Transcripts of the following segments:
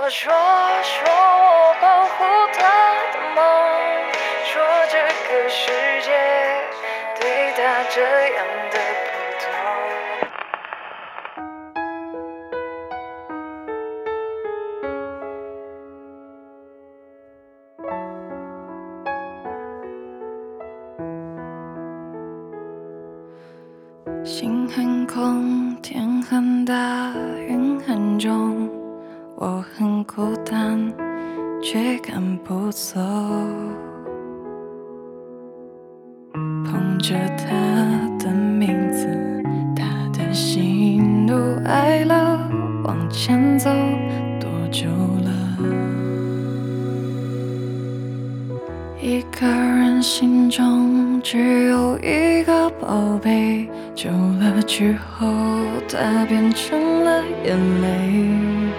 说我保护他的梦，说这个世界对他这样的不多。心很空，天很大，云很重，我很孤单，却赶不走。捧着他的名字，他的喜怒哀乐，往前走多久了？一个人心中只有一个宝贝，久了之后，它变成了眼泪。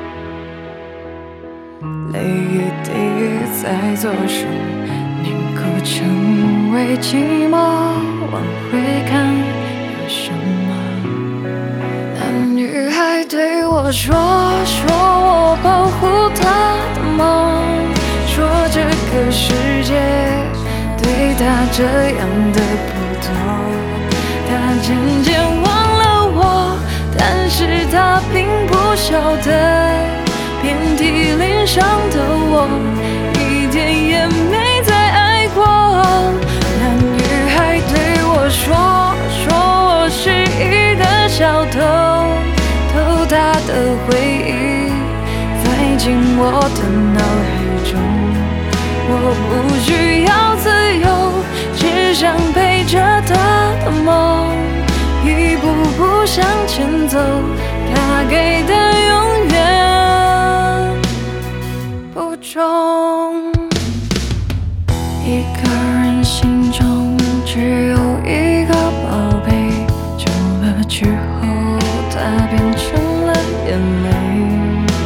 泪一滴在左手凝固成为寂寞，往回看有什么？那女孩对我说我保护她的梦，说这个世界对她这样的不多。她渐渐忘了我，但是她并不晓得，遍体鳞伤的我，一点也没再爱过。那女孩对我说我是一个小偷，偷她的回忆，塞进我的脑海中。我不需要自由，只想陪着她的梦，一步步向前走，她给的永远不重。一个人心中只有一个宝贝，久了之后，它变成了眼泪。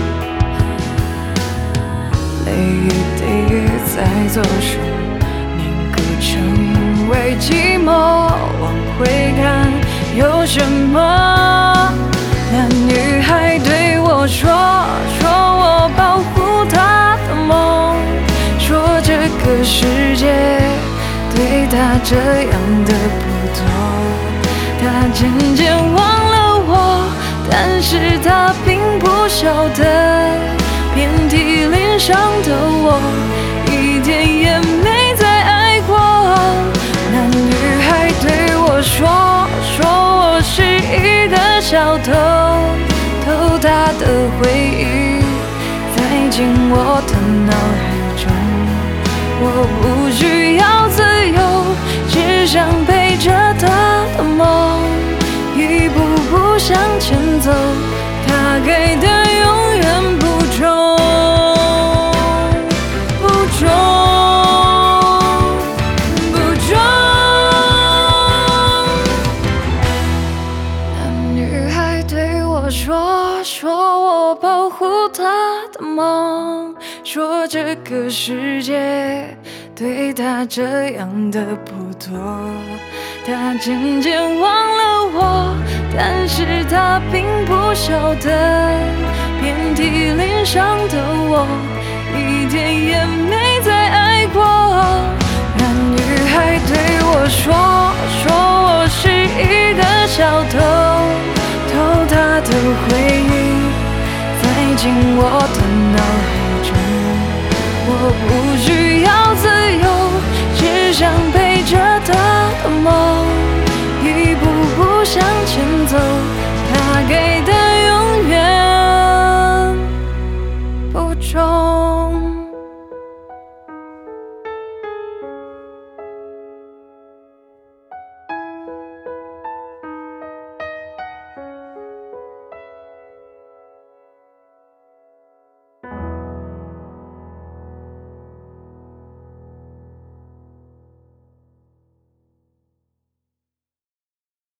泪一滴在左手凝固成为寂寞，往回看有什么？那女孩对我说我保护她的梦，说这个世界对她这样的不多。她渐渐忘了我，但是她并不晓得，遍体鳞伤的我，一点也没再爱过。那女孩对我说我是一个小偷，偷她的回忆，塞进我的脑海中。我不需要自由，只想陪着她的梦，一步步向前走，她给的永远不重。说我保护她的梦，说这个世界对她这样的不多。她渐渐忘了我，但是她并不晓得，遍体鳞伤的我，一点也没再爱过。那女孩对我说我是一个小偷，偷她的回忆，塞进我的脑海中。我不需要自由，只想陪着她的梦，